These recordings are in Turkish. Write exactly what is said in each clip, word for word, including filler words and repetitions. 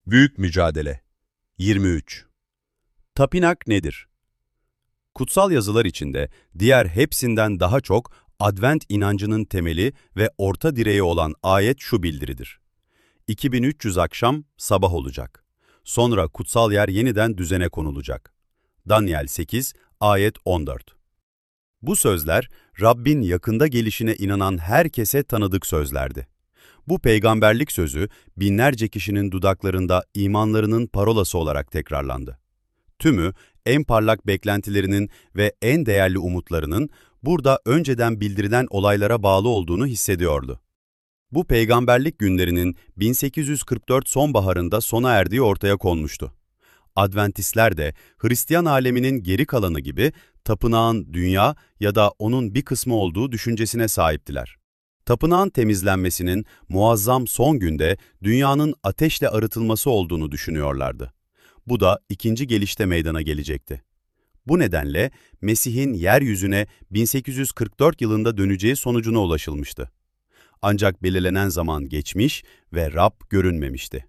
Büyük Mücadele yirmi üç. Tapınak nedir? Kutsal yazılar içinde diğer hepsinden daha çok Advent inancının temeli ve orta direği olan ayet şu bildiridir: iki bin üç yüz akşam sabah olacak. Sonra kutsal yer yeniden düzene konulacak. Daniel sekiz, ayet on dört. Bu sözler, Rabbin yakında gelişine inanan herkese tanıdık sözlerdi. Bu peygamberlik sözü, binlerce kişinin dudaklarında imanlarının parolası olarak tekrarlandı. Tümü, en parlak beklentilerinin ve en değerli umutlarının burada önceden bildirilen olaylara bağlı olduğunu hissediyordu. Bu peygamberlik günlerinin bin sekiz yüz kırk dört sonbaharında sona erdiği ortaya konmuştu. Adventistler de Hristiyan aleminin geri kalanı gibi tapınağın dünya ya da onun bir kısmı olduğu düşüncesine sahiptiler. Tapınağın temizlenmesinin muazzam son günde dünyanın ateşle arıtılması olduğunu düşünüyorlardı. Bu da ikinci gelişte meydana gelecekti. Bu nedenle Mesih'in yeryüzüne bin sekiz yüz kırk dört yılında döneceği sonucuna ulaşılmıştı. Ancak belirlenen zaman geçmiş ve Rab görünmemişti.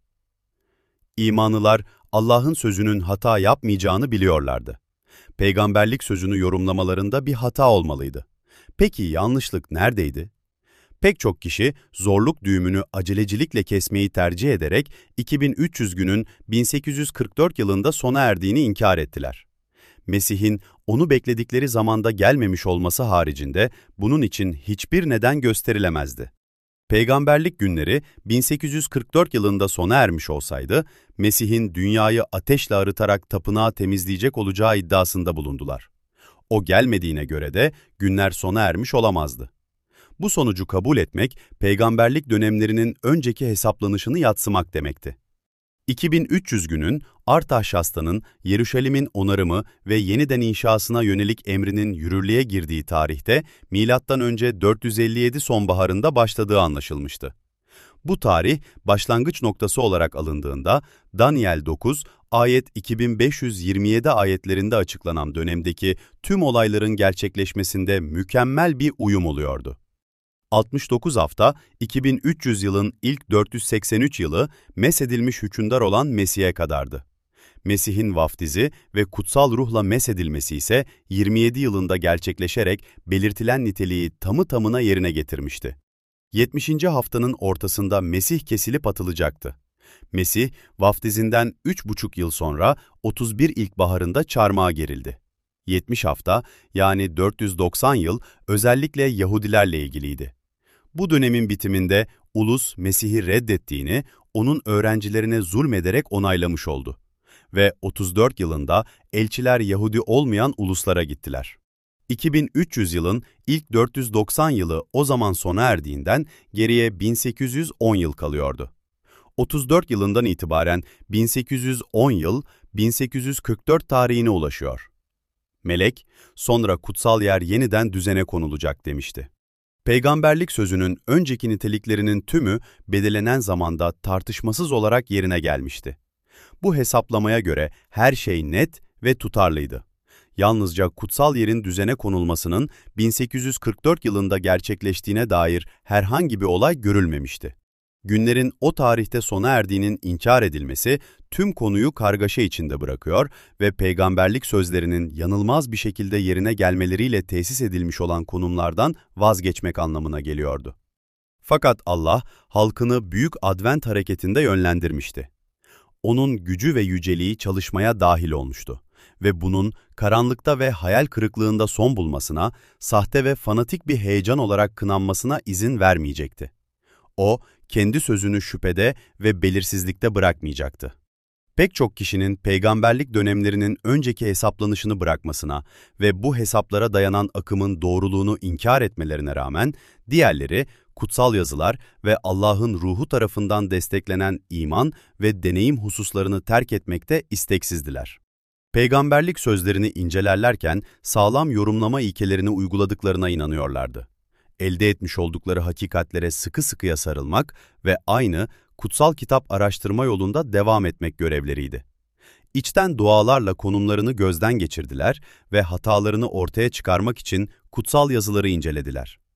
İmanlılar Allah'ın sözünün hata yapmayacağını biliyorlardı. Peygamberlik sözünü yorumlamalarında bir hata olmalıydı. Peki yanlışlık neredeydi? Pek çok kişi zorluk düğümünü acelecilikle kesmeyi tercih ederek iki bin üç yüz günün bin sekiz yüz kırk dört yılında sona erdiğini inkar ettiler. Mesih'in onu bekledikleri zamanda gelmemiş olması haricinde bunun için hiçbir neden gösterilemezdi. Peygamberlik günleri bin sekiz yüz kırk dört yılında sona ermiş olsaydı, Mesih'in dünyayı ateşle arıtarak tapınağı temizleyecek olacağı iddiasında bulundular. O gelmediğine göre de günler sona ermiş olamazdı. Bu sonucu kabul etmek, peygamberlik dönemlerinin önceki hesaplanışını yadsımak demekti. iki bin üç yüz günün Artaxerxes'in Yeruşalim'in onarımı ve yeniden inşasına yönelik emrinin yürürlüğe girdiği tarihte milattan önce dört yüz elli yedi sonbaharında başladığı anlaşılmıştı. Bu tarih başlangıç noktası olarak alındığında Daniel dokuz, ayet iki bin beş yüz yirmi yedi ayetlerinde açıklanan dönemdeki tüm olayların gerçekleşmesinde mükemmel bir uyum oluyordu. altmış dokuz hafta, iki bin üç yüz yılın ilk dört yüz seksen üç yılı mesedilmiş hükümdar olan Mesih'e kadardı. Mesih'in vaftizi ve kutsal ruhla mesedilmesi ise yirmi yedi yılında gerçekleşerek belirtilen niteliği tamı tamına yerine getirmişti. yetmişinci haftanın ortasında Mesih kesilip atılacaktı. Mesih, vaftizinden üç buçuk yıl sonra otuz bir ilkbaharında çarmıha gerildi. yetmiş hafta, yani dört yüz doksan yıl özellikle Yahudilerle ilgiliydi. Bu dönemin bitiminde ulus Mesih'i reddettiğini, onun öğrencilerine zulmederek onaylamış oldu. Ve otuz dört yılında elçiler Yahudi olmayan uluslara gittiler. iki bin üç yüz yılın ilk dört yüz doksan yılı o zaman sona erdiğinden geriye bin sekiz yüz on yıl kalıyordu. otuz dört yılından itibaren bin sekiz yüz on yıl, bin sekiz yüz kırk dört tarihine ulaşıyor. Melek, sonra kutsal yer yeniden düzene konulacak demişti. Peygamberlik sözünün önceki niteliklerinin tümü belirlenen zamanda tartışmasız olarak yerine gelmişti. Bu hesaplamaya göre her şey net ve tutarlıydı. Yalnızca kutsal yerin düzene konulmasının bin sekiz yüz kırk dört yılında gerçekleştiğine dair herhangi bir olay görülmemişti. Günlerin o tarihte sona erdiğinin inkar edilmesi tüm konuyu kargaşa içinde bırakıyor ve peygamberlik sözlerinin yanılmaz bir şekilde yerine gelmeleriyle tesis edilmiş olan konumlardan vazgeçmek anlamına geliyordu. Fakat Allah halkını büyük Advent hareketinde yönlendirmişti. Onun gücü ve yüceliği çalışmaya dahil olmuştu ve bunun karanlıkta ve hayal kırıklığında son bulmasına, sahte ve fanatik bir heyecan olarak kınanmasına izin vermeyecekti. O, kendi sözünü şüphede ve belirsizlikte bırakmayacaktı. Pek çok kişinin peygamberlik dönemlerinin önceki hesaplanışını bırakmasına ve bu hesaplara dayanan akımın doğruluğunu inkar etmelerine rağmen, diğerleri kutsal yazılar ve Allah'ın ruhu tarafından desteklenen iman ve deneyim hususlarını terk etmekte isteksizdiler. Peygamberlik sözlerini incelerlerken sağlam yorumlama ilkelerini uyguladıklarına inanıyorlardı. Elde etmiş oldukları hakikatlere sıkı sıkıya sarılmak ve aynı kutsal kitap araştırma yolunda devam etmek görevleriydi. İçten dualarla konumlarını gözden geçirdiler ve hatalarını ortaya çıkarmak için kutsal yazıları incelediler.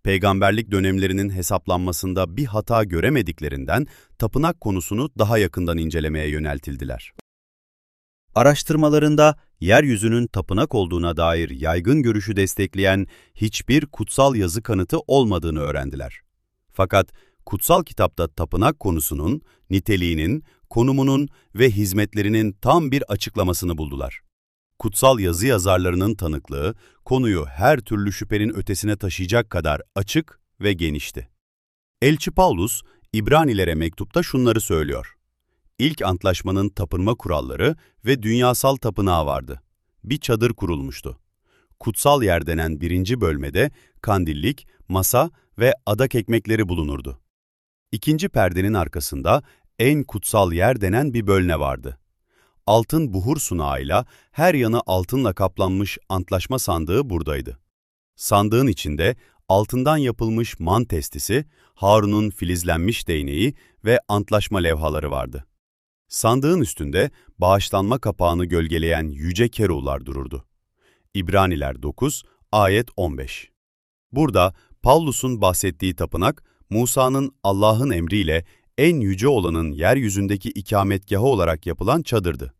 Peygamberlik dönemlerinin hesaplanmasında bir hata göremediklerinden tapınak konusunu daha yakından incelemeye yöneltildiler. Araştırmalarında yeryüzünün tapınak olduğuna dair yaygın görüşü destekleyen hiçbir kutsal yazı kanıtı olmadığını öğrendiler. Fakat kutsal kitapta tapınak konusunun, niteliğinin, konumunun ve hizmetlerinin tam bir açıklamasını buldular. Kutsal yazı yazarlarının tanıklığı, konuyu her türlü şüphenin ötesine taşıyacak kadar açık ve genişti. Elçi Pavlus, İbranilere mektupta şunları söylüyor. İlk antlaşmanın tapınma kuralları ve dünyasal tapınağı vardı. Bir çadır kurulmuştu. Kutsal yer denen birinci bölmede kandillik, masa ve adak ekmekleri bulunurdu. İkinci perdenin arkasında en kutsal yer denen bir bölme vardı. Altın buhur sunağıyla her yanı altınla kaplanmış antlaşma sandığı buradaydı. Sandığın içinde altından yapılmış man testisi, Harun'un filizlenmiş değneği ve antlaşma levhaları vardı. Sandığın üstünde bağışlanma kapağını gölgeleyen yüce kerular dururdu. İbraniler dokuz, ayet on beş. Burada Pavlus'un bahsettiği tapınak, Musa'nın Allah'ın emriyle en yüce olanın yeryüzündeki ikametgahı olarak yapılan çadırdı.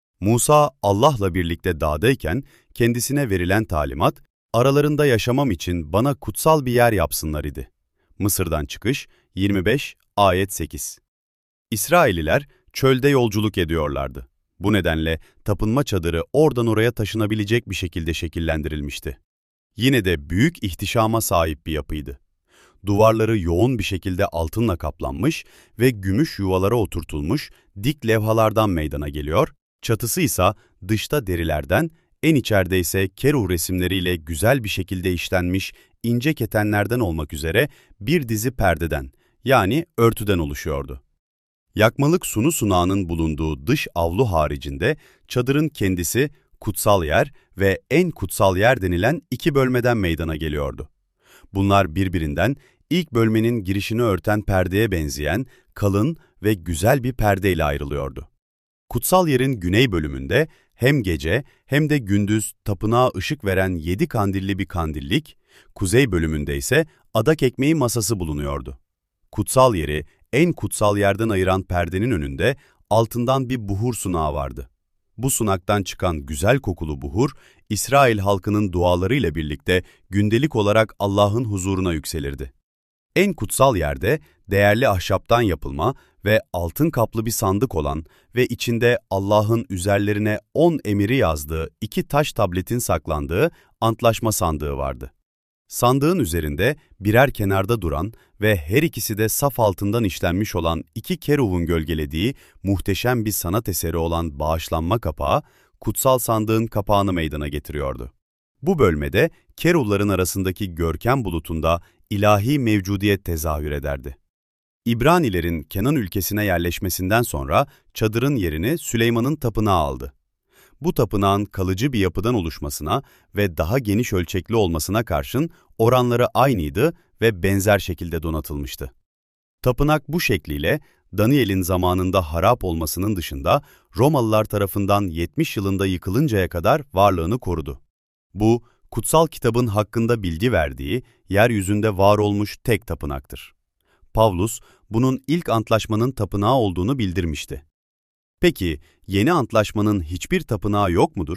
Musa Allah'la birlikte dağdayken kendisine verilen talimat, aralarında yaşamam için bana kutsal bir yer yapsınlar idi. Mısır'dan çıkış yirmi beş, ayet sekiz. İsrailliler çölde yolculuk ediyorlardı. Bu nedenle tapınma çadırı oradan oraya taşınabilecek bir şekilde şekillendirilmişti. Yine de büyük ihtişama sahip bir yapıydı. Duvarları yoğun bir şekilde altınla kaplanmış ve gümüş yuvalara oturtulmuş dik levhalardan meydana geliyor, çatısı ise dışta derilerden, en içeride ise keruh resimleriyle güzel bir şekilde işlenmiş ince ketenlerden olmak üzere bir dizi perdeden, yani örtüden oluşuyordu. Yakmalık sunu sunağının bulunduğu dış avlu haricinde çadırın kendisi kutsal yer ve en kutsal yer denilen iki bölmeden meydana geliyordu. Bunlar birbirinden ilk bölmenin girişini örten perdeye benzeyen kalın ve güzel bir perdeyle ayrılıyordu. Kutsal yerin güney bölümünde hem gece hem de gündüz tapınağa ışık veren yedi kandilli bir kandillik, kuzey bölümünde ise adak ekmeği masası bulunuyordu. Kutsal yeri en kutsal yerden ayıran perdenin önünde altından bir buhur sunağı vardı. Bu sunaktan çıkan güzel kokulu buhur, İsrail halkının dualarıyla birlikte gündelik olarak Allah'ın huzuruna yükselirdi. En kutsal yerde değerli ahşaptan yapılma ve altın kaplı bir sandık olan ve içinde Allah'ın üzerlerine on emiri yazdığı iki taş tabletin saklandığı antlaşma sandığı vardı. Sandığın üzerinde birer kenarda duran ve her ikisi de saf altından işlenmiş olan iki keruvun gölgelediği muhteşem bir sanat eseri olan bağışlanma kapağı, kutsal sandığın kapağını meydana getiriyordu. Bu bölmede keruvların arasındaki görkem bulutunda ilahi mevcudiyet tezahür ederdi. İbranilerin Kenan ülkesine yerleşmesinden sonra çadırın yerini Süleyman'ın tapınağı aldı. Bu tapınağın kalıcı bir yapıdan oluşmasına ve daha geniş ölçekli olmasına karşın oranları aynıydı ve benzer şekilde donatılmıştı. Tapınak bu şekliyle Daniel'in zamanında harap olmasının dışında Romalılar tarafından yetmiş yılında yıkılıncaya kadar varlığını korudu. Bu, kutsal kitabın hakkında bilgi verdiği, yeryüzünde var olmuş tek tapınaktır. Pavlus, bunun ilk antlaşmanın tapınağı olduğunu bildirmişti. Peki, yeni antlaşmanın hiçbir tapınağı yok mudur?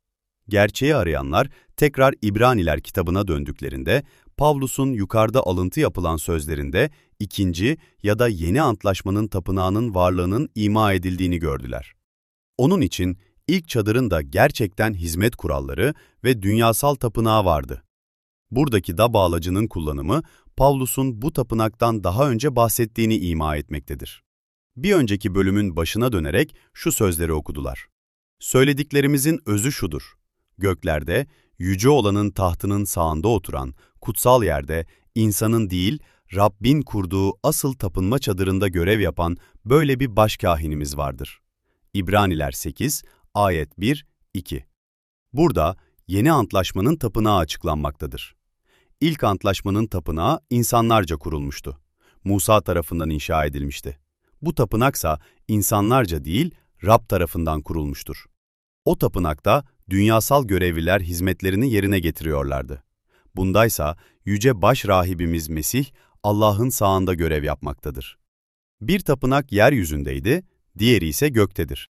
Gerçeği arayanlar tekrar İbraniler kitabına döndüklerinde, Pavlus'un yukarıda alıntı yapılan sözlerinde ikinci ya da yeni antlaşmanın tapınağının varlığının ima edildiğini gördüler. Onun için ilk çadırın da gerçekten hizmet kuralları ve dünyasal tapınağı vardı. Buradaki da bağlacının kullanımı, Pavlus'un bu tapınaktan daha önce bahsettiğini ima etmektedir. Bir önceki bölümün başına dönerek şu sözleri okudular. Söylediklerimizin özü şudur. Göklerde, yüce olanın tahtının sağında oturan, kutsal yerde, insanın değil, Rabbin kurduğu asıl tapınma çadırında görev yapan böyle bir başkâhinimiz vardır. İbraniler sekiz, ayet bir, iki. Burada yeni antlaşmanın tapınağı açıklanmaktadır. İlk antlaşmanın tapınağı insanlarca kurulmuştu. Musa tarafından inşa edilmişti. Bu tapınaksa insanlarca değil, Rab tarafından kurulmuştur. O tapınakta dünyasal görevliler hizmetlerini yerine getiriyorlardı. Bundaysa yüce baş rahibimiz Mesih Allah'ın sağında görev yapmaktadır. Bir tapınak yeryüzündeydi, diğeri ise göktedir.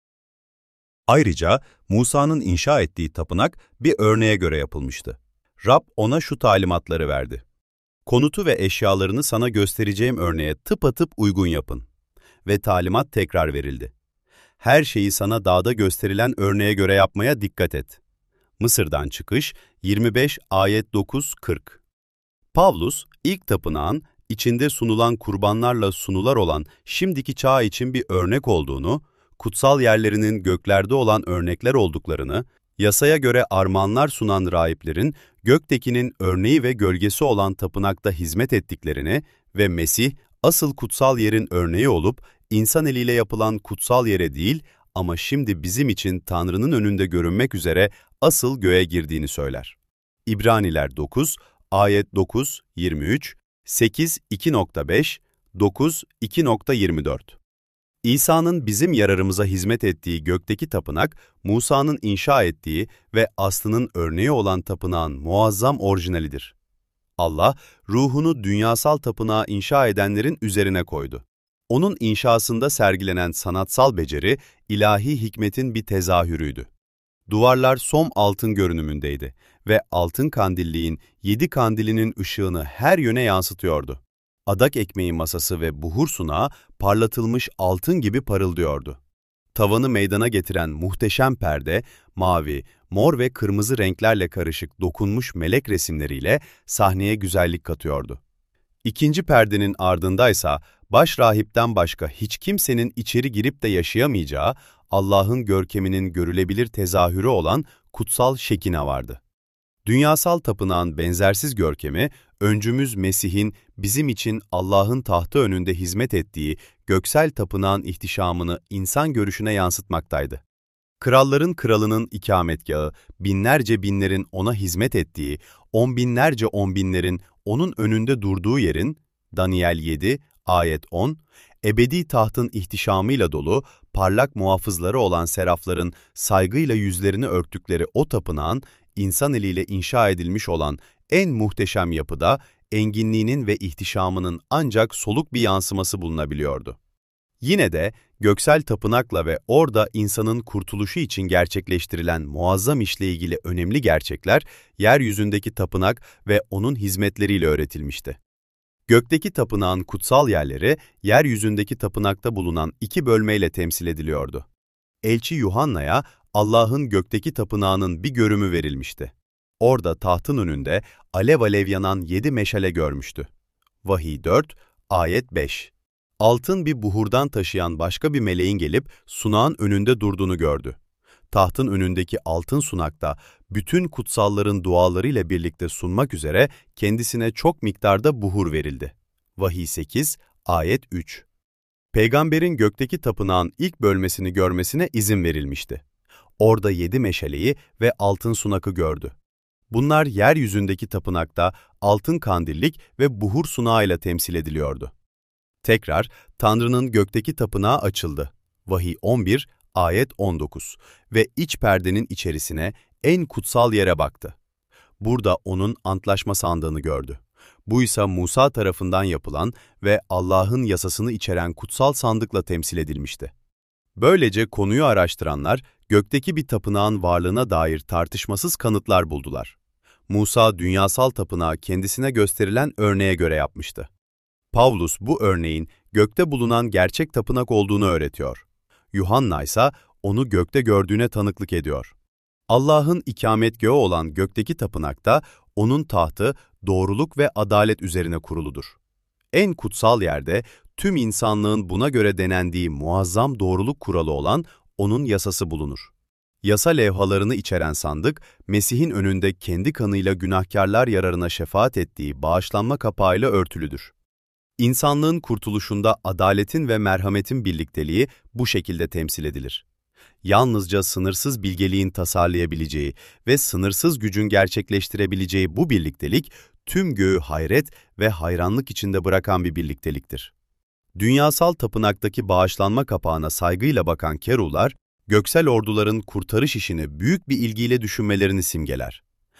Ayrıca Musa'nın inşa ettiği tapınak bir örneğe göre yapılmıştı. Rab ona şu talimatları verdi. Konutu ve eşyalarını sana göstereceğim örneğe tıpatıp uygun yapın. Ve talimat tekrar verildi. Her şeyi sana dağda gösterilen örneğe göre yapmaya dikkat et. Mısır'dan çıkış yirmi beş ayet dokuz kırk. Pavlus, ilk tapınağın içinde sunulan kurbanlarla sunular olan şimdiki çağ için bir örnek olduğunu, kutsal yerlerinin göklerde olan örnekler olduklarını, yasaya göre armağanlar sunan rahiplerin göktekinin örneği ve gölgesi olan tapınakta hizmet ettiklerini ve Mesih, asıl kutsal yerin örneği olup, insan eliyle yapılan kutsal yere değil ama şimdi bizim için Tanrı'nın önünde görünmek üzere asıl göğe girdiğini söyler. İbraniler dokuz, ayet dokuz yirmi üç, sekiz iki nokta beş, dokuz iki nokta yirmi dört. İsa'nın bizim yararımıza hizmet ettiği gökteki tapınak, Musa'nın inşa ettiği ve aslının örneği olan tapınağın muazzam orijinalidir. Allah, ruhunu dünyasal tapınağı inşa edenlerin üzerine koydu. Onun inşasında sergilenen sanatsal beceri, ilahi hikmetin bir tezahürüydü. Duvarlar som altın görünümündeydi ve altın kandilliğin yedi kandilinin ışığını her yöne yansıtıyordu. Adak ekmeği masası ve buhur sunağı parlatılmış altın gibi parıldıyordu. Tavanı meydana getiren muhteşem perde, mavi, mor ve kırmızı renklerle karışık dokunmuş melek resimleriyle sahneye güzellik katıyordu. İkinci perdenin ardındaysa baş rahipten başka hiç kimsenin içeri girip de yaşayamayacağı Allah'ın görkeminin görülebilir tezahürü olan kutsal Şekine vardı. Dünyasal tapınağın benzersiz görkemi, öncümüz Mesih'in bizim için Allah'ın tahtı önünde hizmet ettiği göksel tapınağın ihtişamını insan görüşüne yansıtmaktaydı. Kralların kralının ikametgahı, binlerce binlerin ona hizmet ettiği, on binlerce on binlerin onun önünde durduğu yerin, Daniel yedi, ayet on, ebedi tahtın ihtişamıyla dolu, parlak muhafızları olan serafların saygıyla yüzlerini örttükleri o tapınağın, insan eliyle inşa edilmiş olan en muhteşem yapıda, enginliğinin ve ihtişamının ancak soluk bir yansıması bulunabiliyordu. Yine de göksel tapınakla ve orada insanın kurtuluşu için gerçekleştirilen muazzam işle ilgili önemli gerçekler, yeryüzündeki tapınak ve onun hizmetleriyle öğretilmişti. Gökteki tapınağın kutsal yerleri, yeryüzündeki tapınakta bulunan iki bölmeyle temsil ediliyordu. Elçi Yuhanna'ya Allah'ın gökteki tapınağının bir görümü verilmişti. Orada tahtın önünde alev alev yanan yedi meşale görmüştü. Vahiy dört, ayet beş. Altın bir buhurdan taşıyan başka bir meleğin gelip sunağın önünde durduğunu gördü. Tahtın önündeki altın sunakta bütün kutsalların dualarıyla birlikte sunmak üzere kendisine çok miktarda buhur verildi. Vahiy sekiz, ayet üç. Peygamberin gökteki tapınağın ilk bölmesini görmesine izin verilmişti. Orada yedi meşaleyi ve altın sunakı gördü. Bunlar yeryüzündeki tapınakta altın kandillik ve buhur sunağıyla temsil ediliyordu. Tekrar Tanrı'nın gökteki tapınağı açıldı. Vahiy on bir, ayet on dokuz ve iç perdenin içerisine en kutsal yere baktı. Burada onun antlaşma sandığını gördü. Bu ise Musa tarafından yapılan ve Allah'ın yasasını içeren kutsal sandıkla temsil edilmişti. Böylece konuyu araştıranlar gökteki bir tapınağın varlığına dair tartışmasız kanıtlar buldular. Musa dünyasal tapınağı kendisine gösterilen örneğe göre yapmıştı. Pavlus bu örneğin gökte bulunan gerçek tapınak olduğunu öğretiyor. Yuhanna ise onu gökte gördüğüne tanıklık ediyor. Allah'ın ikametgahı olan gökteki tapınakta onun tahtı doğruluk ve adalet üzerine kuruludur. En kutsal yerde tüm insanlığın buna göre denendiği muazzam doğruluk kuralı olan onun yasası bulunur. Yasa levhalarını içeren sandık, Mesih'in önünde kendi kanıyla günahkarlar yararına şefaat ettiği bağışlanma kapağıyla örtülüdür. İnsanlığın kurtuluşunda adaletin ve merhametin birlikteliği bu şekilde temsil edilir. Yalnızca sınırsız bilgeliğin tasarlayabileceği ve sınırsız gücün gerçekleştirebileceği bu birliktelik, tüm göğü hayret ve hayranlık içinde bırakan bir birlikteliktir. Dünyasal tapınaktaki bağışlanma kapağına saygıyla bakan kerular, göksel orduların kurtarış işini büyük bir ilgiyle düşünmelerini simgeler.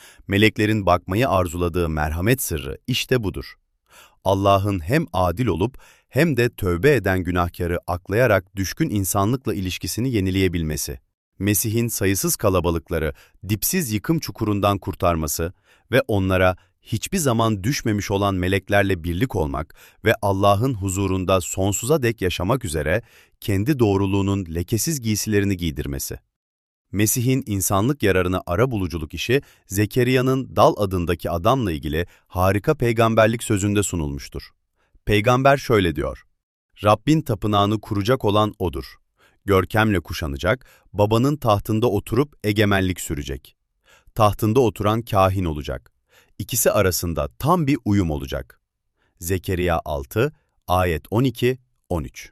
Meleklerin bakmayı arzuladığı merhamet sırrı işte budur. Allah'ın hem adil olup hem de tövbe eden günahkarı aklayarak düşkün insanlıkla ilişkisini yenileyebilmesi, Mesih'in sayısız kalabalıkları dipsiz yıkım çukurundan kurtarması ve onlara hiçbir zaman düşmemiş olan meleklerle birlik olmak ve Allah'ın huzurunda sonsuza dek yaşamak üzere kendi doğruluğunun lekesiz giysilerini giydirmesi. Mesih'in insanlık yararına arabuluculuk işi, Zekeriya'nın Dal adındaki adamla ilgili harika peygamberlik sözünde sunulmuştur. Peygamber şöyle diyor: Rabbin tapınağını kuracak olan O'dur. Görkemle kuşanacak, babanın tahtında oturup egemenlik sürecek. Tahtında oturan kâhin olacak. İkisi arasında tam bir uyum olacak. Zekeriya altı, ayet on iki on üç.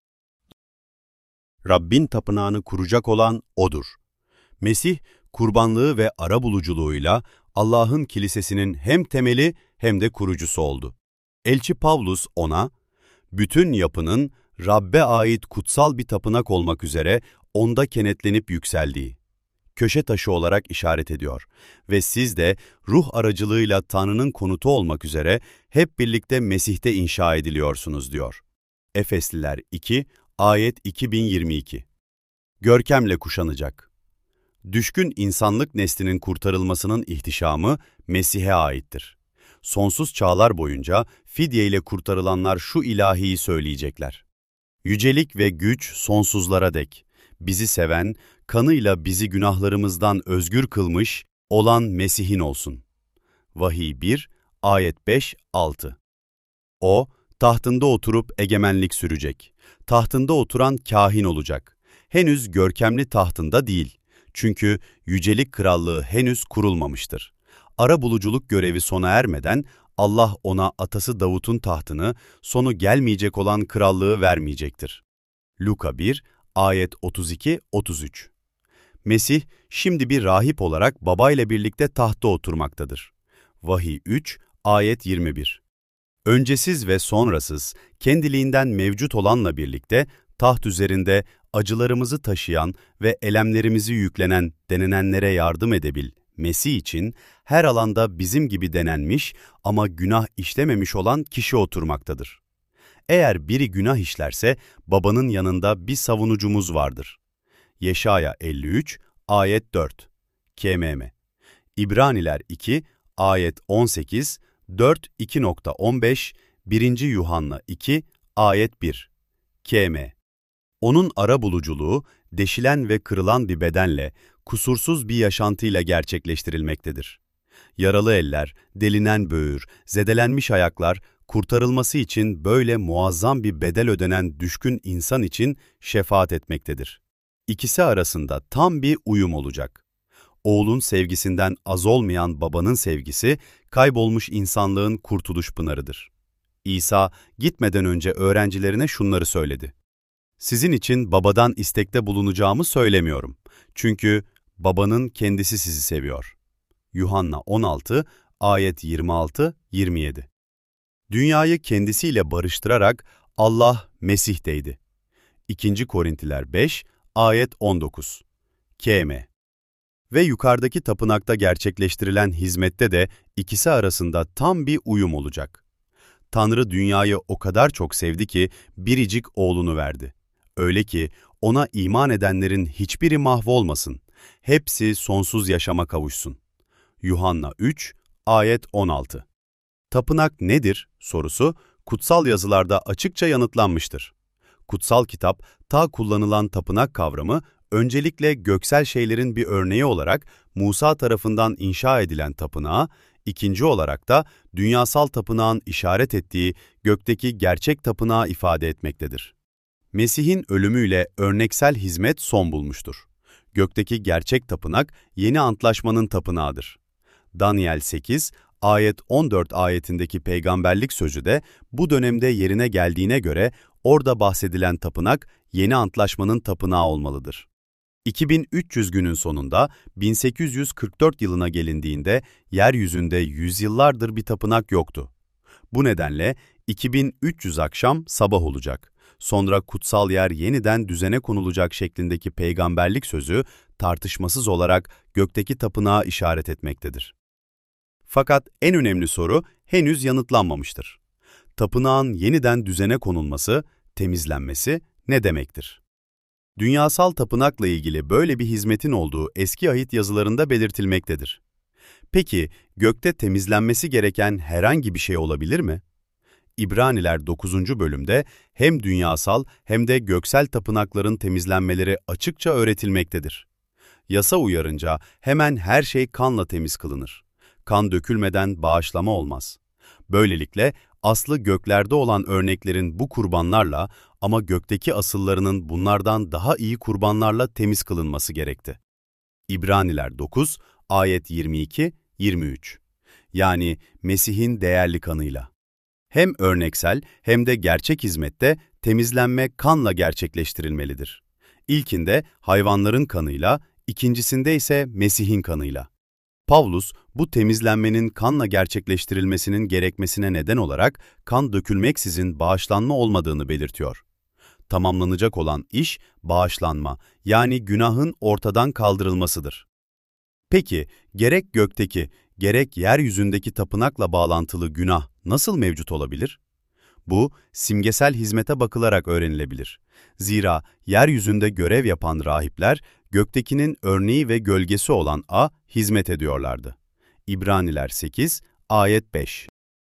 Rabbin tapınağını kuracak olan O'dur. Mesih, kurbanlığı ve arabuluculuğuyla Allah'ın kilisesinin hem temeli hem de kurucusu oldu. Elçi Pavlus ona, bütün yapının Rabbe ait kutsal bir tapınak olmak üzere onda kenetlenip yükseldiği, köşe taşı olarak işaret ediyor ve siz de ruh aracılığıyla Tanrı'nın konutu olmak üzere hep birlikte Mesih'te inşa ediliyorsunuz diyor. Efesliler iki, ayet iki bin yirmi iki. Görkemle kuşanacak. Düşkün insanlık neslinin kurtarılmasının ihtişamı Mesih'e aittir. Sonsuz çağlar boyunca fidye ile kurtarılanlar şu ilahiyi söyleyecekler: Yücelik ve güç sonsuzlara dek, bizi seven, kanıyla bizi günahlarımızdan özgür kılmış olan Mesih'in olsun. Vahiy bir, ayet beş altı. O, tahtında oturup egemenlik sürecek. Tahtında oturan kâhin olacak. Henüz görkemli tahtında değil. Çünkü yücelik krallığı henüz kurulmamıştır. Arabuluculuk görevi sona ermeden Allah ona atası Davut'un tahtını, sonu gelmeyecek olan krallığı vermeyecektir. Luka bir, ayet otuz iki otuz üç. Mesih şimdi bir rahip olarak babayla birlikte tahtta oturmaktadır. Vahiy üç, ayet yirmi bir. Öncesiz ve sonrasız, kendiliğinden mevcut olanla birlikte taht üzerinde acılarımızı taşıyan ve elemlerimizi yüklenen denenenlere yardım edebil, Mesih için her alanda bizim gibi denenmiş ama günah işlememiş olan kişi oturmaktadır. Eğer biri günah işlerse babanın yanında bir savunucumuz vardır. Yeşaya elli üç, ayet dört. K M M. İbraniler iki, ayet on sekiz, dört iki nokta on beş, birinci Yuhanna iki, ayet bir. K M. Onun arabuluculuğu, deşilen ve kırılan bir bedenle, kusursuz bir yaşantıyla gerçekleştirilmektedir. Yaralı eller, delinen böğür, zedelenmiş ayaklar, kurtarılması için böyle muazzam bir bedel ödenen düşkün insan için şefaat etmektedir. İkisi arasında tam bir uyum olacak. Oğlun sevgisinden az olmayan babanın sevgisi, kaybolmuş insanlığın kurtuluş pınarıdır. İsa, gitmeden önce öğrencilerine şunları söyledi: Sizin için babadan istekte bulunacağımı söylemiyorum. Çünkü babanın kendisi sizi seviyor. Yuhanna on altı, ayet yirmi altı yirmi yedi. Dünyayı kendisiyle barıştırarak Allah Mesih'teydi. ikinci Korintiler beş, ayet on dokuz. K M. Ve yukarıdaki tapınakta gerçekleştirilen hizmette de ikisi arasında tam bir uyum olacak. Tanrı dünyayı o kadar çok sevdi ki biricik oğlunu verdi. Öyle ki ona iman edenlerin hiçbiri mahvolmasın, hepsi sonsuz yaşama kavuşsun. Yuhanna üç, ayet on altı. Tapınak nedir sorusu kutsal yazılarda açıkça yanıtlanmıştır. Kutsal kitap, ta kullanılan tapınak kavramı öncelikle göksel şeylerin bir örneği olarak Musa tarafından inşa edilen tapınağa, ikinci olarak da dünyasal tapınağın işaret ettiği gökteki gerçek tapınağı ifade etmektedir. Mesih'in ölümüyle örneksel hizmet son bulmuştur. Gökteki gerçek tapınak yeni antlaşmanın tapınağıdır. Daniel sekiz, ayet on dört ayetindeki peygamberlik sözü de bu dönemde yerine geldiğine göre orada bahsedilen tapınak yeni antlaşmanın tapınağı olmalıdır. iki bin üç yüz günün sonunda bin sekiz yüz kırk dört yılına gelindiğinde yeryüzünde yüzyıllardır bir tapınak yoktu. Bu nedenle iki bin üç yüz akşam sabah olacak. Sonra kutsal yer yeniden düzene konulacak şeklindeki peygamberlik sözü tartışmasız olarak gökteki tapınağa işaret etmektedir. Fakat en önemli soru henüz yanıtlanmamıştır. Tapınağın yeniden düzene konulması, temizlenmesi ne demektir? Dünyasal tapınakla ilgili böyle bir hizmetin olduğu Eski Ahit yazılarında belirtilmektedir. Peki, gökte temizlenmesi gereken herhangi bir şey olabilir mi? İbraniler dokuzuncu bölümde hem dünyasal hem de göksel tapınakların temizlenmeleri açıkça öğretilmektedir. Yasa uyarınca hemen her şey kanla temiz kılınır. Kan dökülmeden bağışlama olmaz. Böylelikle aslı göklerde olan örneklerin bu kurbanlarla ama gökteki asıllarının bunlardan daha iyi kurbanlarla temiz kılınması gerekti. İbraniler dokuz, ayet yirmi iki yirmi üç. Yani Mesih'in değerli kanıyla. Hem örneksel hem de gerçek hizmette temizlenme kanla gerçekleştirilmelidir. İlkinde hayvanların kanıyla, ikincisinde ise Mesih'in kanıyla. Pavlus, bu temizlenmenin kanla gerçekleştirilmesinin gerekmesine neden olarak kan dökülmeksizin bağışlanma olmadığını belirtiyor. Tamamlanacak olan iş, bağışlanma, yani günahın ortadan kaldırılmasıdır. Peki, gerek gökteki, gerek yeryüzündeki tapınakla bağlantılı günah nasıl mevcut olabilir? Bu, simgesel hizmete bakılarak öğrenilebilir. Zira yeryüzünde görev yapan rahipler, göktekinin örneği ve gölgesi olan A hizmet ediyorlardı. İbraniler sekiz, ayet beş.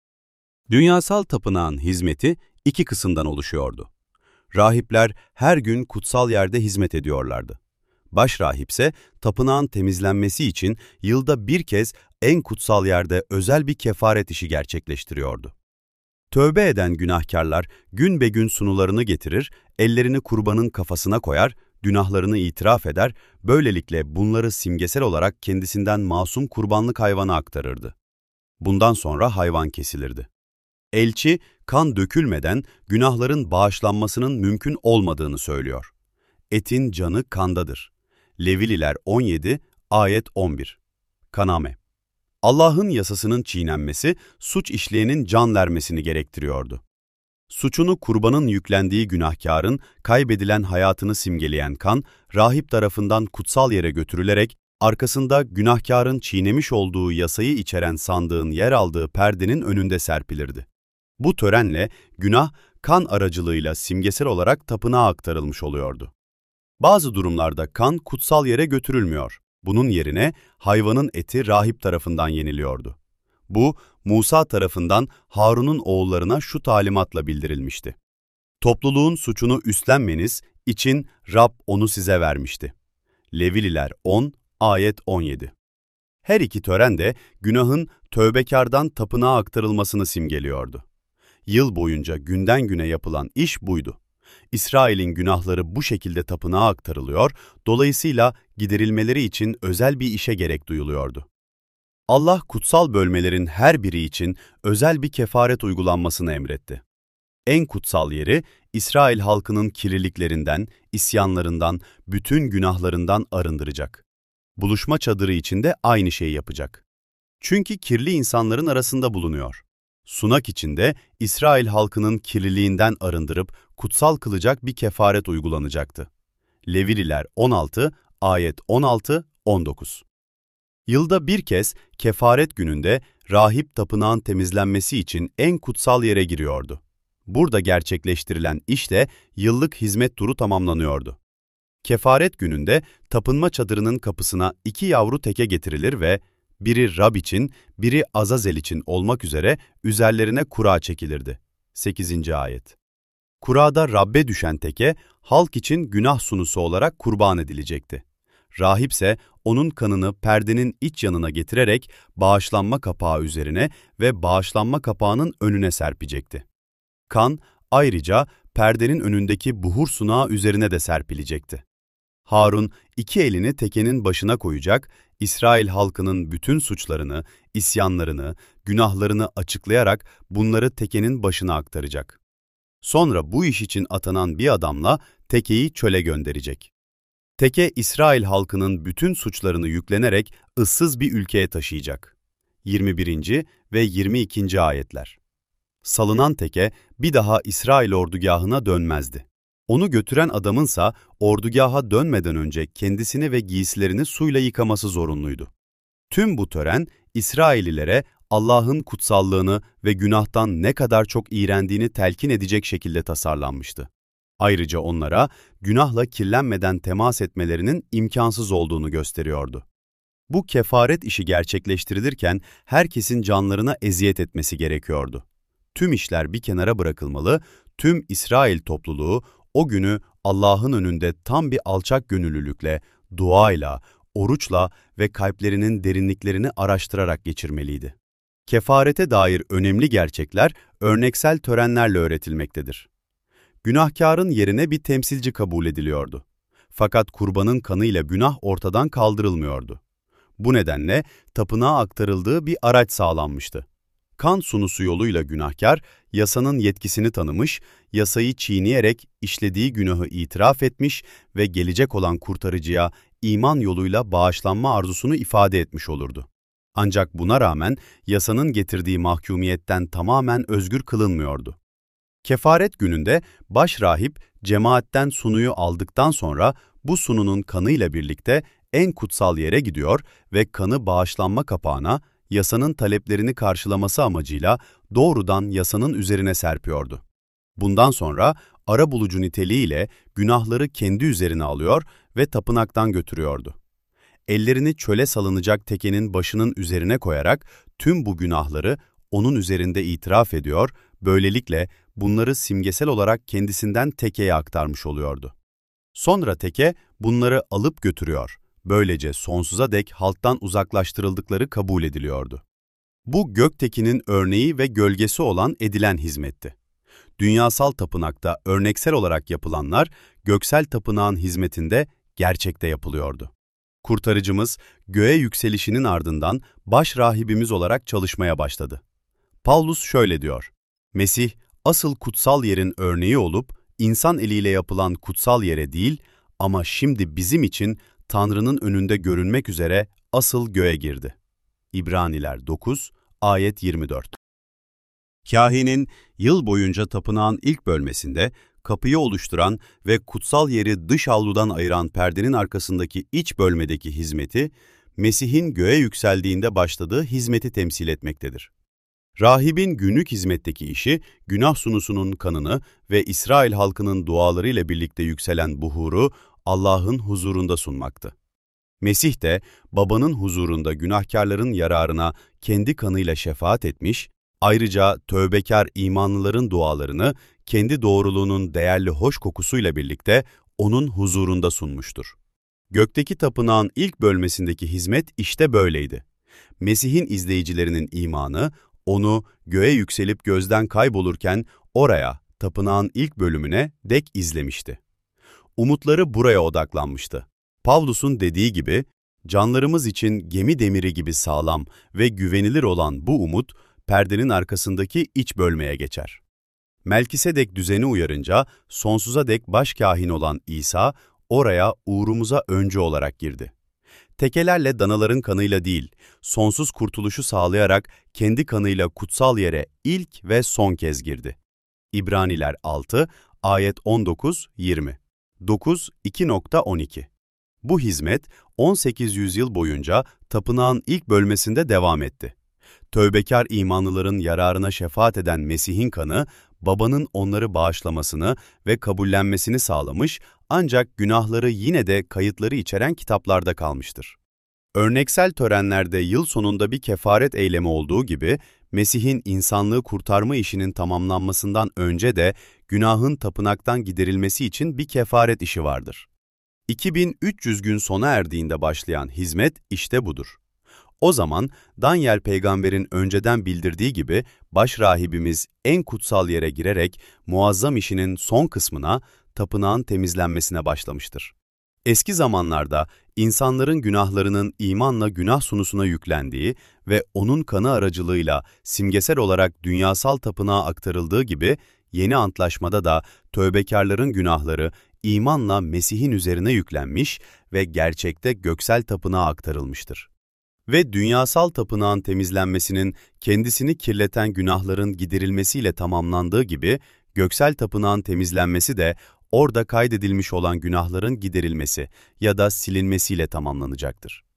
Dünyasal tapınağın hizmeti iki kısımdan oluşuyordu. Rahipler her gün kutsal yerde hizmet ediyorlardı. Başrahipse tapınağın temizlenmesi için yılda bir kez en kutsal yerde özel bir kefaret işi gerçekleştiriyordu. Tövbe eden günahkarlar gün be gün sunularını getirir, ellerini kurbanın kafasına koyar, günahlarını itiraf eder, böylelikle bunları simgesel olarak kendisinden masum kurbanlık hayvana aktarırdı. Bundan sonra hayvan kesilirdi. Elçi, kan dökülmeden günahların bağışlanmasının mümkün olmadığını söylüyor. Etin canı kandadır. Levililer on yedi, ayet on bir. Kaname. Allah'ın yasasının çiğnenmesi, suç işleyenin can vermesini gerektiriyordu. Suçunu kurbanın yüklendiği günahkarın kaybedilen hayatını simgeleyen kan, rahip tarafından kutsal yere götürülerek, arkasında günahkarın çiğnemiş olduğu yasayı içeren sandığın yer aldığı perdenin önünde serpilirdi. Bu törenle günah, kan aracılığıyla simgesel olarak tapınağa aktarılmış oluyordu. Bazı durumlarda kan kutsal yere götürülmüyor. Bunun yerine hayvanın eti rahip tarafından yeniliyordu. Bu, Musa tarafından Harun'un oğullarına şu talimatla bildirilmişti. Topluluğun suçunu üstlenmeniz için Rab onu size vermişti. Levililer on, ayet on yedi. Her iki tören de günahın tövbekardan tapınağa aktarılmasını simgeliyordu. Yıl boyunca günden güne yapılan iş buydu. İsrail'in günahları bu şekilde tapınağa aktarılıyor, dolayısıyla giderilmeleri için özel bir işe gerek duyuluyordu. Allah kutsal bölmelerin her biri için özel bir kefaret uygulanmasını emretti. En kutsal yeri, İsrail halkının kirliliklerinden, isyanlarından, bütün günahlarından arındıracak. Buluşma çadırı için de aynı şeyi yapacak. Çünkü kirli insanların arasında bulunuyor. Sunak içinde İsrail halkının kirliliğinden arındırıp kutsal kılacak bir kefaret uygulanacaktı. Levililer on altı, ayet on altı on dokuz. Yılda bir kez kefaret gününde rahip tapınağın temizlenmesi için en kutsal yere giriyordu. Burada gerçekleştirilen işte yıllık hizmet turu tamamlanıyordu. Kefaret gününde tapınma çadırının kapısına iki yavru teke getirilir ve biri Rab için, biri Azazel için olmak üzere üzerlerine kura çekilirdi. sekizinci ayet. Kurada Rab'be düşen teke, halk için günah sunusu olarak kurban edilecekti. Rahipse onun kanını perdenin iç yanına getirerek bağışlanma kapağı üzerine ve bağışlanma kapağının önüne serpecekti. Kan ayrıca perdenin önündeki buhur sunağı üzerine de serpilecekti. Harun iki elini tekenin başına koyacak, İsrail halkının bütün suçlarını, isyanlarını, günahlarını açıklayarak bunları tekenin başına aktaracak. Sonra bu iş için atanan bir adamla tekeyi çöle gönderecek. Teke İsrail halkının bütün suçlarını yüklenerek ıssız bir ülkeye taşıyacak. yirmi birinci ve yirmi ikinci ayetler. Salınan teke bir daha İsrail ordugahına dönmezdi. Onu götüren adamınsa ordugaha dönmeden önce kendisini ve giysilerini suyla yıkaması zorunluydu. Tüm bu tören İsraillilere Allah'ın kutsallığını ve günahtan ne kadar çok iğrendiğini telkin edecek şekilde tasarlanmıştı. Ayrıca onlara günahla kirlenmeden temas etmelerinin imkansız olduğunu gösteriyordu. Bu kefaret işi gerçekleştirilirken herkesin canlarına eziyet etmesi gerekiyordu. Tüm işler bir kenara bırakılmalı, tüm İsrail topluluğu o günü Allah'ın önünde tam bir alçak gönüllülükle, duayla, oruçla ve kalplerinin derinliklerini araştırarak geçirmeliydi. Kefarete dair önemli gerçekler örneksel törenlerle öğretilmektedir. Günahkarın yerine bir temsilci kabul ediliyordu. Fakat kurbanın kanıyla günah ortadan kaldırılmıyordu. Bu nedenle tapınağa aktarıldığı bir araç sağlanmıştı. Kan sunusu yoluyla günahkar, yasanın yetkisini tanımış, yasayı çiğneyerek işlediği günahı itiraf etmiş ve gelecek olan kurtarıcıya iman yoluyla bağışlanma arzusunu ifade etmiş olurdu. Ancak buna rağmen yasanın getirdiği mahkumiyetten tamamen özgür kılınmıyordu. Kefaret gününde baş rahip cemaatten sunuyu aldıktan sonra bu sununun kanıyla birlikte en kutsal yere gidiyor ve kanı bağışlanma kapağına, yasanın taleplerini karşılaması amacıyla doğrudan yasanın üzerine serpiyordu. Bundan sonra arabulucu niteliğiyle günahları kendi üzerine alıyor ve tapınaktan götürüyordu. Ellerini çöle salınacak tekenin başının üzerine koyarak tüm bu günahları onun üzerinde itiraf ediyor, böylelikle bunları simgesel olarak kendisinden tekeye aktarmış oluyordu. Sonra teke bunları alıp götürüyor. Böylece sonsuza dek halktan uzaklaştırıldıkları kabul ediliyordu. Bu göktekinin örneği ve gölgesi olan edilen hizmetti. Dünyasal tapınakta örneksel olarak yapılanlar, göksel tapınağın hizmetinde gerçekte yapılıyordu. Kurtarıcımız, göğe yükselişinin ardından baş rahibimiz olarak çalışmaya başladı. Paulus şöyle diyor: Mesih, asıl kutsal yerin örneği olup, insan eliyle yapılan kutsal yere değil, ama şimdi bizim için Tanrı'nın önünde görünmek üzere asıl göğe girdi. İbraniler dokuz, ayet yirmi dört. Kâhinin yıl boyunca tapınağın ilk bölmesinde kapıyı oluşturan ve kutsal yeri dış avludan ayıran perdenin arkasındaki iç bölmedeki hizmeti, Mesih'in göğe yükseldiğinde başladığı hizmeti temsil etmektedir. Rahibin günlük hizmetteki işi, günah sunusunun kanını ve İsrail halkının dualarıyla birlikte yükselen buhuru Allah'ın huzurunda sunmaktı. Mesih de Baba'nın huzurunda günahkarların yararına kendi kanıyla şefaat etmiş, ayrıca tövbekar imanlıların dualarını kendi doğruluğunun değerli hoş kokusuyla birlikte onun huzurunda sunmuştur. Gökteki tapınağın ilk bölmesindeki hizmet işte böyleydi. Mesih'in izleyicilerinin imanı, onu göğe yükselip gözden kaybolurken oraya, tapınağın ilk bölümüne dek izlemişti. Umutları buraya odaklanmıştı. Pavlus'un dediği gibi, canlarımız için gemi demiri gibi sağlam ve güvenilir olan bu umut, perdenin arkasındaki iç bölmeye geçer. Melkisedek düzeni uyarınca, sonsuza dek başkâhin olan İsa, oraya uğrumuza öncü olarak girdi. Tekelerle danaların kanıyla değil, sonsuz kurtuluşu sağlayarak kendi kanıyla kutsal yere ilk ve son kez girdi. İbraniler altı, ayet on dokuz yirmi. dokuz iki on iki. Bu hizmet on sekiz yüzyıl boyunca tapınağın ilk bölmesinde devam etti. Tövbekar imanlıların yararına şefaat eden Mesih'in kanı, Baba'nın onları bağışlamasını ve kabullenmesini sağlamış, ancak günahları yine de kayıtları içeren kitaplarda kalmıştır. Örneksel törenlerde yıl sonunda bir kefaret eylemi olduğu gibi, Mesih'in insanlığı kurtarma işinin tamamlanmasından önce de günahın tapınaktan giderilmesi için bir kefaret işi vardır. iki bin üç yüz gün sona erdiğinde başlayan hizmet işte budur. O zaman Danyel peygamberin önceden bildirdiği gibi başrahibimiz en kutsal yere girerek muazzam işinin son kısmına, tapınağın temizlenmesine başlamıştır. Eski zamanlarda insanların günahlarının imanla günah sunusuna yüklendiği ve onun kanı aracılığıyla simgesel olarak dünyasal tapınağa aktarıldığı gibi, yeni antlaşmada da tövbekarların günahları imanla Mesih'in üzerine yüklenmiş ve gerçekte göksel tapınağa aktarılmıştır. Ve dünyasal tapınağın temizlenmesinin kendisini kirleten günahların giderilmesiyle tamamlandığı gibi, göksel tapınağın temizlenmesi de orada kaydedilmiş olan günahların giderilmesi ya da silinmesiyle tamamlanacaktır.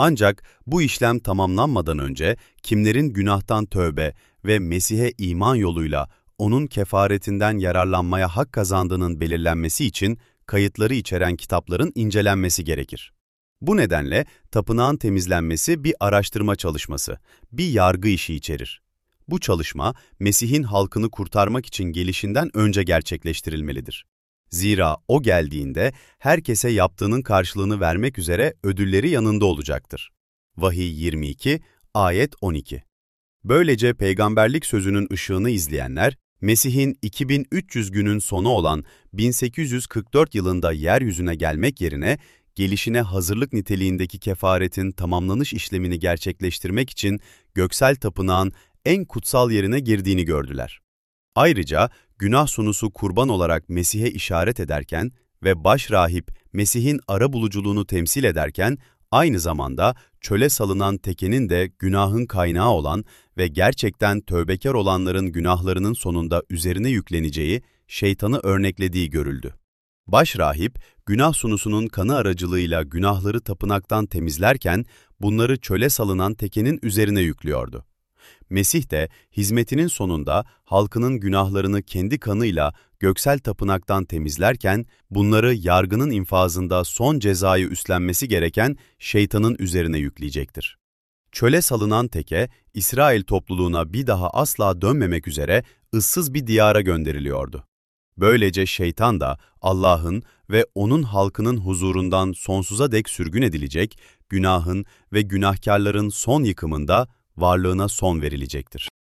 Ancak bu işlem tamamlanmadan önce kimlerin günahtan tövbe ve Mesih'e iman yoluyla onun kefaretinden yararlanmaya hak kazandığının belirlenmesi için kayıtları içeren kitapların incelenmesi gerekir. Bu nedenle tapınağın temizlenmesi bir araştırma çalışması, bir yargı işi içerir. Bu çalışma, Mesih'in halkını kurtarmak için gelişinden önce gerçekleştirilmelidir. Zira o geldiğinde herkese yaptığının karşılığını vermek üzere ödülleri yanında olacaktır. Vahiy yirmi iki, ayet on iki. Böylece peygamberlik sözünün ışığını izleyenler, Mesih'in iki bin üç yüz günün sonu olan bin sekiz yüz kırk dört yılında yeryüzüne gelmek yerine, gelişine hazırlık niteliğindeki kefaretin tamamlanış işlemini gerçekleştirmek için göksel tapınağın en kutsal yerine girdiğini gördüler. Ayrıca günah sunusu kurban olarak Mesih'e işaret ederken ve başrahip Mesih'in arabuluculuğunu temsil ederken, aynı zamanda çöle salınan tekenin de günahın kaynağı olan ve gerçekten tövbekar olanların günahlarının sonunda üzerine yükleneceği, şeytanı örneklediği görüldü. Başrahip, günah sunusunun kanı aracılığıyla günahları tapınaktan temizlerken, bunları çöle salınan tekenin üzerine yüklüyordu. Mesih de hizmetinin sonunda halkının günahlarını kendi kanıyla göksel tapınaktan temizlerken, bunları yargının infazında son cezayı üstlenmesi gereken şeytanın üzerine yükleyecektir. Çöle salınan teke, İsrail topluluğuna bir daha asla dönmemek üzere ıssız bir diyara gönderiliyordu. Böylece şeytan da Allah'ın ve onun halkının huzurundan sonsuza dek sürgün edilecek, günahın ve günahkarların son yıkımında varlığına son verilecektir.